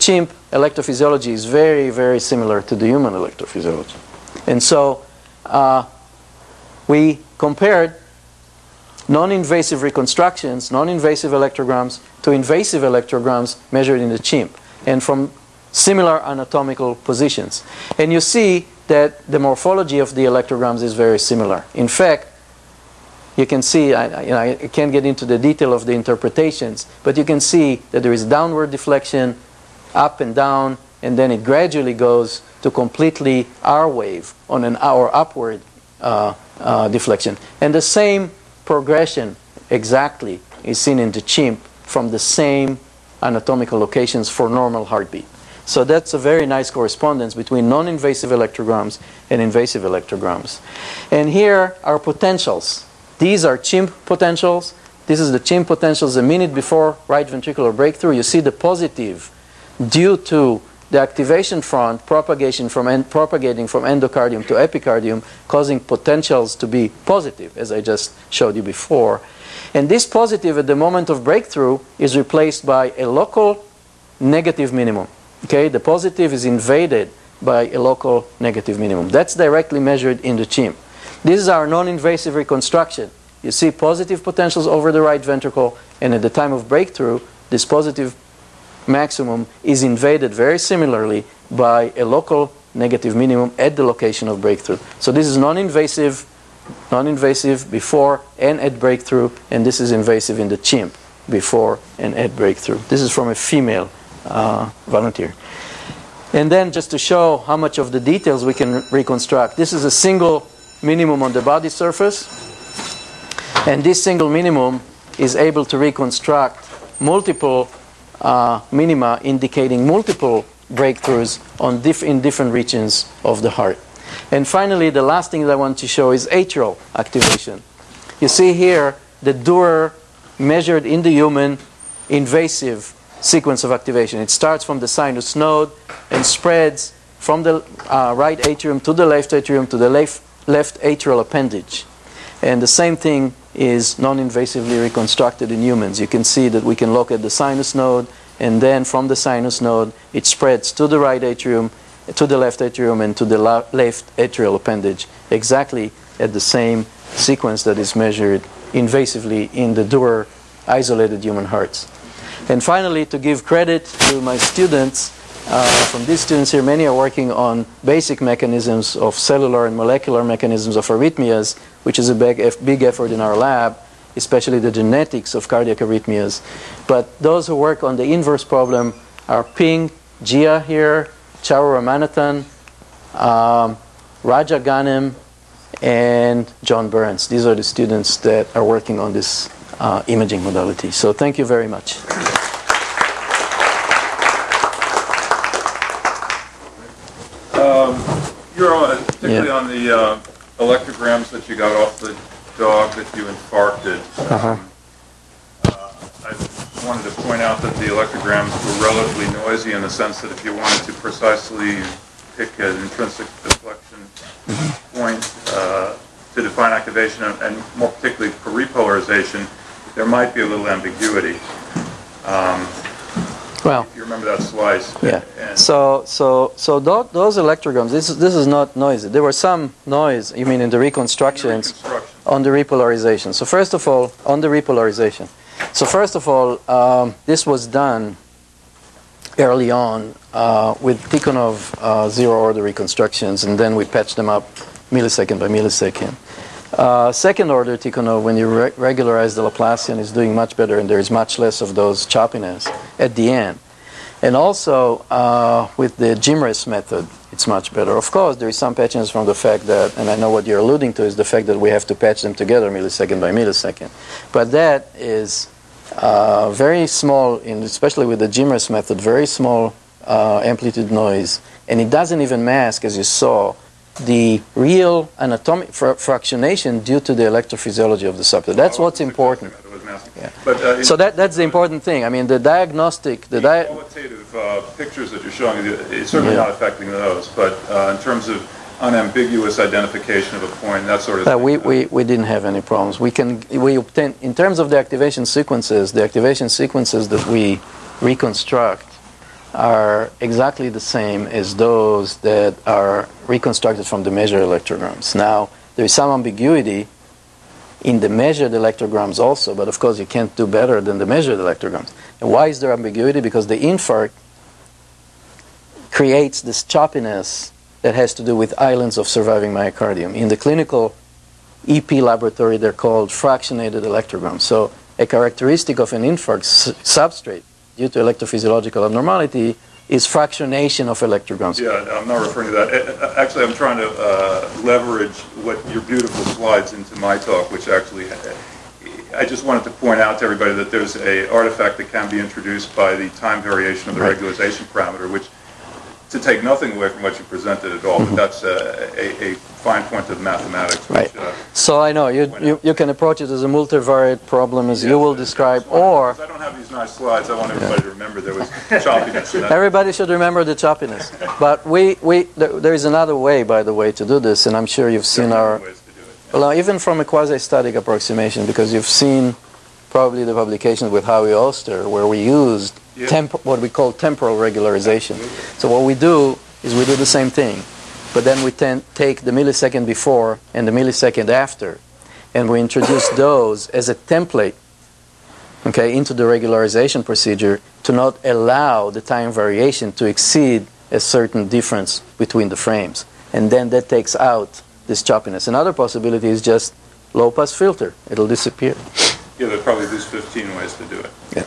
A: electrophysiology is very, very similar to the human electrophysiology. And so uh, we compared non-invasive reconstructions, non-invasive electrograms, to invasive electrograms measured in the chimp, and from similar anatomical positions. And you see that the morphology of the electrograms is very similar. In fact, you can see, I, you know, I can't get into the detail of the interpretations, but you can see that there is downward deflection, up and down, and then it gradually goes to completely R wave on an or upward uh, uh, deflection. And the same progression exactly is seen in the chimp from the same anatomical locations for normal heartbeat. So that's a very nice correspondence between non-invasive electrograms and invasive electrograms. And here are potentials. These are chimp potentials. This is the chimp potentials a minute before right ventricular breakthrough. You see the positive due to the activation front propagation from en propagating from endocardium to epicardium, causing potentials to be positive, as I just showed you before. And this positive at the moment of breakthrough is replaced by a local negative minimum. Okay, the positive is invaded by a local negative minimum. That's directly measured in the chimp. This is our non-invasive reconstruction. You see positive potentials over the right ventricle, and at the time of breakthrough, this positive maximum is invaded very similarly by a local negative minimum at the location of breakthrough. So this is non-invasive, non-invasive before and at breakthrough, and this is invasive in the chimp before and at breakthrough. This is from a female uh, volunteer. And then just to show how much of the details we can reconstruct, this is a single minimum on the body surface, and this single minimum is able to reconstruct multiple uh, minima indicating multiple breakthroughs on diff in different regions of the heart. And finally, the last thing that I want to show is atrial activation. You see here the Durer measured in the human invasive sequence of activation. It starts from the sinus node and spreads from the uh, right atrium to the left atrium to the left left atrial appendage. And the same thing is non-invasively reconstructed in humans. You can see that we can look at the sinus node, and then from the sinus node it spreads to the right atrium, to the left atrium, and to the left atrial appendage, exactly at the same sequence that is measured invasively in the Durer isolated human hearts. And finally, to give credit to my students, Uh, from these students here, many are working on basic mechanisms of cellular and molecular mechanisms of arrhythmias, which is a big, big effort in our lab, especially the genetics of cardiac arrhythmias. But those who work on the inverse problem are Ping, Jia here, Charu Ramanathan, um, Raja Ghanem, and John Burns. These are the students that are working on this uh, imaging modality. So thank you very much.
C: Um, you're on, particularly
A: Yeah.
C: on the uh, electrograms that you got off the dog that you infarcted.
A: Uh-huh.
C: Um, uh, I wanted to point out that the electrograms were relatively noisy in the sense that if you wanted to precisely pick an intrinsic deflection point uh, to define activation, and, and more particularly for repolarization, there might be a little ambiguity. Um,
A: Well,
C: if you remember that slice.
A: yeah.
C: And
A: So, so, so th those electrograms. This is this is not noisy. There was some noise. You mean in the reconstructions
C: reconstruction.
A: on the repolarization. So first of all, on the repolarization. So first of all, um, this was done early on uh, with Tikhonov uh, zero-order reconstructions, and then we patched them up millisecond by millisecond. Uh, second order Tikhonov, when you re regularize the Laplacian, is doing much better, and there is much less of those choppiness at the end. And also uh, with the Gimres method, it's much better. Of course, there is some patchiness from the fact that, and I know what you're alluding to, is the fact that we have to patch them together millisecond by millisecond. But that is uh, very small, in, especially with the Gimres method, very small uh, amplitude noise, and it doesn't even mask, as you saw, the real anatomic fr fractionation due to the electrophysiology of the subject. That's what's important.
C: Yeah. But, uh,
A: so that, that's the important thing. I mean, the diagnostic, the,
C: the
A: di
C: qualitative uh, pictures that you're showing, it's certainly
A: Yeah.
C: not affecting those, but uh, in terms of unambiguous identification of a point, that sort of
A: uh,
C: thing.
A: we, we, we didn't have any problems. We can, we obtain, in terms of the activation sequences, the activation sequences that we reconstruct are exactly the same as those that are reconstructed from the measured electrograms. Now, there is some ambiguity in the measured electrograms also, but of course you can't do better than the measured electrograms. And why is there ambiguity? Because the infarct creates this choppiness that has to do with islands of surviving myocardium. In the clinical E P laboratory, they're called fractionated electrograms. So a characteristic of an infarct substrate due to electrophysiological abnormality is fractionation of electrograms.
C: Yeah, I'm not referring to that. Actually, I'm trying to uh, leverage what your beautiful slides into my talk, which actually, I just wanted to point out to everybody that there's a artifact that can be introduced by the time variation of the
A: Right.
C: regularization parameter, which, to take nothing away from what you presented at all, but that's uh, a, a fine point of mathematics. Which,
A: Right.
C: uh,
A: So I know you, you, you can approach it as a multivariate problem as you will describe, or
C: I don't have these nice slides. I want everybody to remember there was choppiness. In that.
A: everybody should remember the choppiness. But we, we there, there is another way, by the way, to do this, and I'm sure you've seen
C: There are
A: our,
C: many ways to do it.
A: well, even from a quasi-static approximation, because you've seen probably the publications with Howie Oster, where we used
C: Yeah.
A: temp what we call temporal regularization. So what we do is we do the same thing, but then we ten- take the millisecond before and the millisecond after, and we introduce those as a template, okay, into the regularization procedure to not allow the time variation to exceed a certain difference between the frames. And then that takes out this choppiness. Another possibility is just low-pass filter. It'll disappear.
C: Yeah, there's probably at least fifteen ways to do it.
A: Yeah.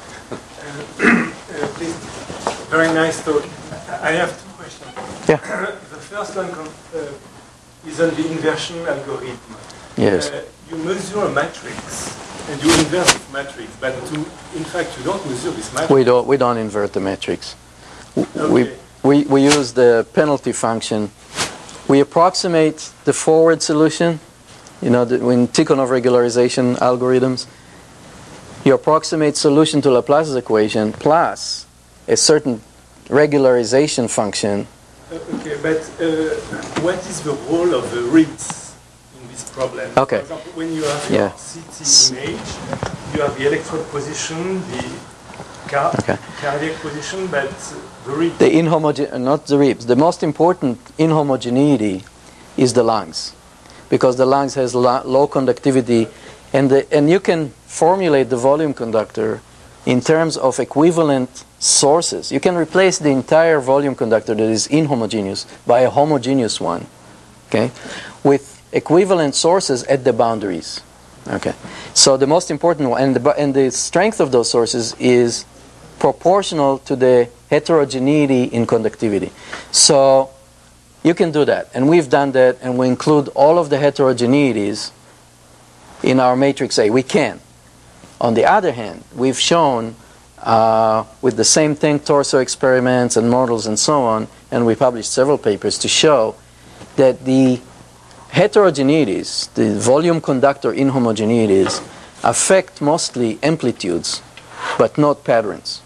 D: Uh, please. Very nice talk. I have two questions.
A: Yeah.
D: The first one uh, is on the inversion algorithm.
A: Yes.
D: Uh, you measure a matrix and you invert this matrix, but to, in fact you don't measure this matrix.
A: We don't, we don't invert the matrix. W- We,
D: Okay.
A: we, we use the penalty function. We approximate the forward solution, you know, the, in Tikhonov regularization algorithms. You approximate solution to Laplace's equation plus a certain regularization function.
D: Uh, okay, but uh, what is the role of the reads in this problem?
A: Okay.
D: For example, when you have
A: Yeah.
D: your C T image, you have the electrode position, the car-
A: Okay.
D: cardiac position, but the read.
A: The inhomoge- not the ribs. The most important inhomogeneity is the lungs, because the lungs has lo- low conductivity, and the, and you can formulate the volume conductor in terms of equivalent sources. You can replace the entire volume conductor that is inhomogeneous by a homogeneous one, okay, with equivalent sources at the boundaries. Okay, so the most important one, and the, bu- and the strength of those sources is proportional to the heterogeneity in conductivity. So you can do that, and we've done that, and we include all of the heterogeneities in our matrix A. We can. On the other hand, we've shown uh, with the same thing, torso experiments and models and so on, and we published several papers to show that the heterogeneities, the volume conductor inhomogeneities, affect mostly amplitudes, but not patterns.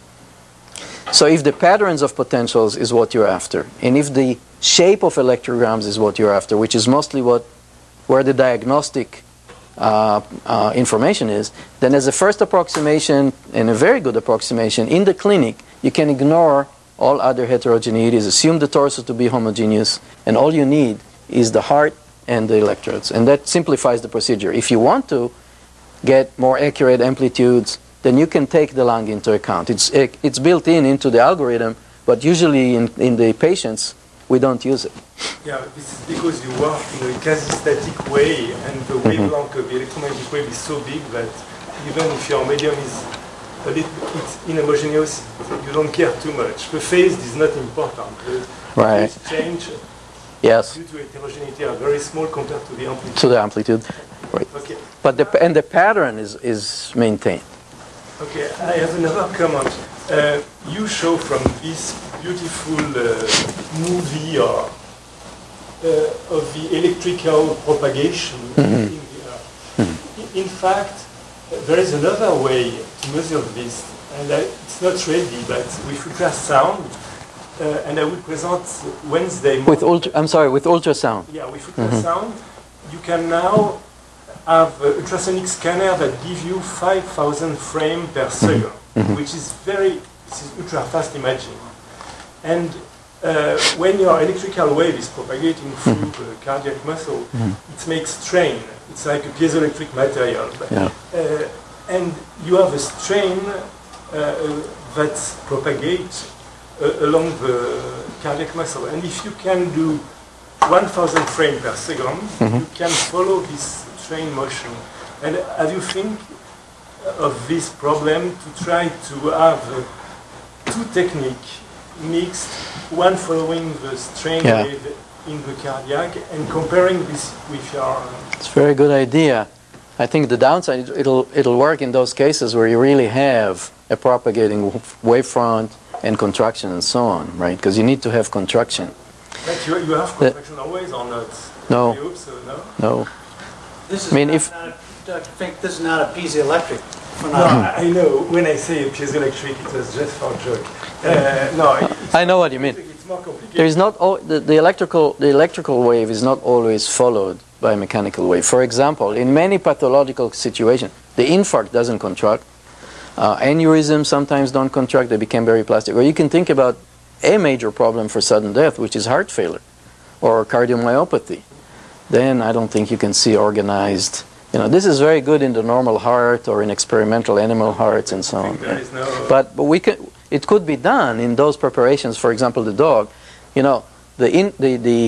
A: So if the patterns of potentials is what you're after, and if the shape of electrograms is what you're after, which is mostly what where the diagnostic uh, uh, information is, then as a first approximation, and a very good approximation, in the clinic, you can ignore all other heterogeneities, assume the torso to be homogeneous, and all you need is the heart and the electrodes. And that simplifies the procedure. If you want to get more accurate amplitudes, then you can take the lung into account. It's, it, it's built in into the algorithm, but usually in, in the patients, we don't use it.
D: Yeah, this is because you work in a quasi-static way, and the wavelength of the electromagnetic wave is so big that even if your medium is a little bit inhomogeneous, you don't care too much. The phase is not important. The
A: Right.
D: phase change
A: Yes,
D: due to heterogeneity are very small compared to the amplitude.
A: to the amplitude. Right.
D: Okay.
A: But the, and the pattern is, is maintained.
D: Okay, I have another comment. Uh, you show from this beautiful uh, movie or, uh, of the electrical propagation
A: Mm-hmm.
D: in the Earth. In, in fact, uh, there is another way to measure this, and I, it's not ready, but with ultrasound, uh, and I will present Wednesday
A: With
D: morning.
A: ultra, I'm sorry, with ultrasound.
D: Yeah, with ultrasound, you can now have an ultrasonic scanner that gives you five thousand frames per second, which is very, this is ultra fast imaging. And uh, when your electrical wave is propagating through
A: Mm-hmm.
D: the cardiac muscle, it makes strain. It's like a piezoelectric material.
A: Yeah.
D: Uh, and you have a strain uh, that propagates uh, along the cardiac muscle. And if you can do one thousand frames per second,
A: Mm-hmm.
D: you can follow this strain motion. And have you think of this problem to try to have uh, two techniques mixed, one following the strain
A: Yeah.
D: wave in the cardiac and comparing this with your...
A: It's a very good idea. I think the downside, it'll, it'll work in those cases where you really have a propagating wavefront and contraction and so on, right? Because you need to have contraction.
D: But you, you have contraction always or not?
A: No.
D: I hope so, no?
A: No.
E: This is
A: I mean,
E: not,
A: if-
E: not a, Doctor Fink, this is not a piezoelectric
D: No,
E: phenomenon.
D: I I know. When I say piezoelectric, it was just for a joke. Uh, no, it's,
A: I know what you mean.
D: it's more complicated.
A: There is not al- the, the electrical the electrical wave is not always followed by a mechanical wave. For example, in many pathological situations, the infarct doesn't contract. Uh, aneurysms sometimes don't contract; they become very plastic. Or you can think about a major problem for sudden death, which is heart failure or cardiomyopathy. Then I don't think you can see organized. You know, this is very good in the normal heart or in experimental animal hearts and so
D: I
A: on.
D: think there is no...
A: But, but we can, it could be done in those preparations. For example, the dog, you know, the in, the the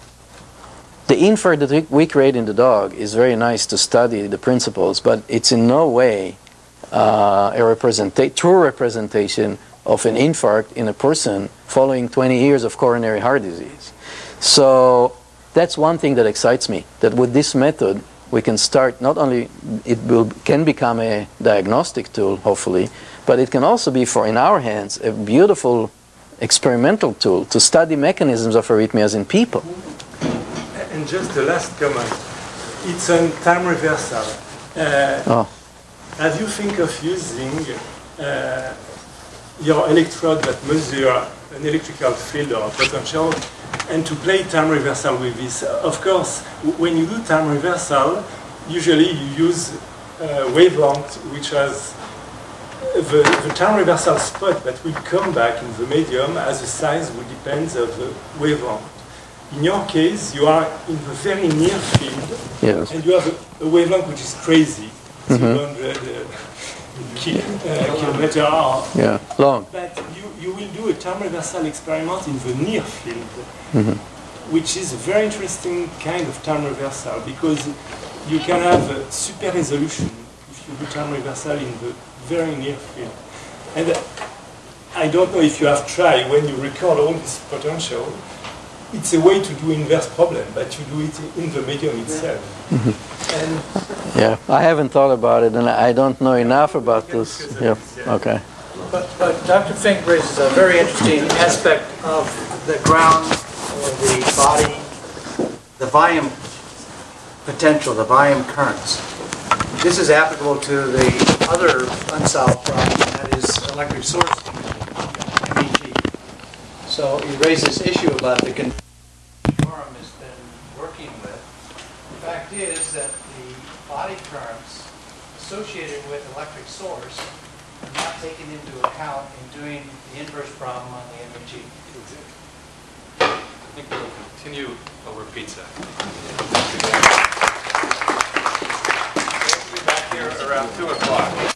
A: the infert that we, we create in the dog is very nice to study the principles, but it's in no way uh, a representa- true representation of an infarct in a person following twenty years of coronary heart disease. So that's one thing that excites me. That with this method, we can start, not only it will can become a diagnostic tool, hopefully, but it can also be, for in our hands, a beautiful experimental tool to study mechanisms of arrhythmias in people.
D: And just the last comment. It's a time reversal. Uh,
A: Oh,
D: Have you think of using uh, your electrode that measure an electrical field or potential and to play time reversal with this? Of course, w- when you do time reversal, usually you use uh, wavelength which has the, the time reversal spot that will come back in the medium as the size will depend of the wavelength. In your case, you are in the very near field
A: yes.
D: and you have a, a wavelength which is crazy, two hundred uh, ki- uh, kilometer hour.
A: Yeah, long.
D: But you, you will do a time reversal experiment in the near field, which is a very interesting kind of time reversal because you can have a super resolution if you do time reversal in the very near field. And uh, I don't know if you have tried when you record all this potential. It's a way to do inverse problem, but you do it in the medium itself. And
A: Yeah, I haven't thought about it, and I don't know enough about this. Yeah, okay.
E: But, but Doctor Fink raises a very interesting aspect of the ground or the body, the volume potential, the volume currents. This is applicable to the other unsolved problem, that is electric source M E G. So he raised this issue about the con- forum has been working with. The fact is that the body currents associated with electric source are not taken into account in doing the inverse problem on the M E G.
B: I think we'll continue over pizza. We'll be back here around two o'clock.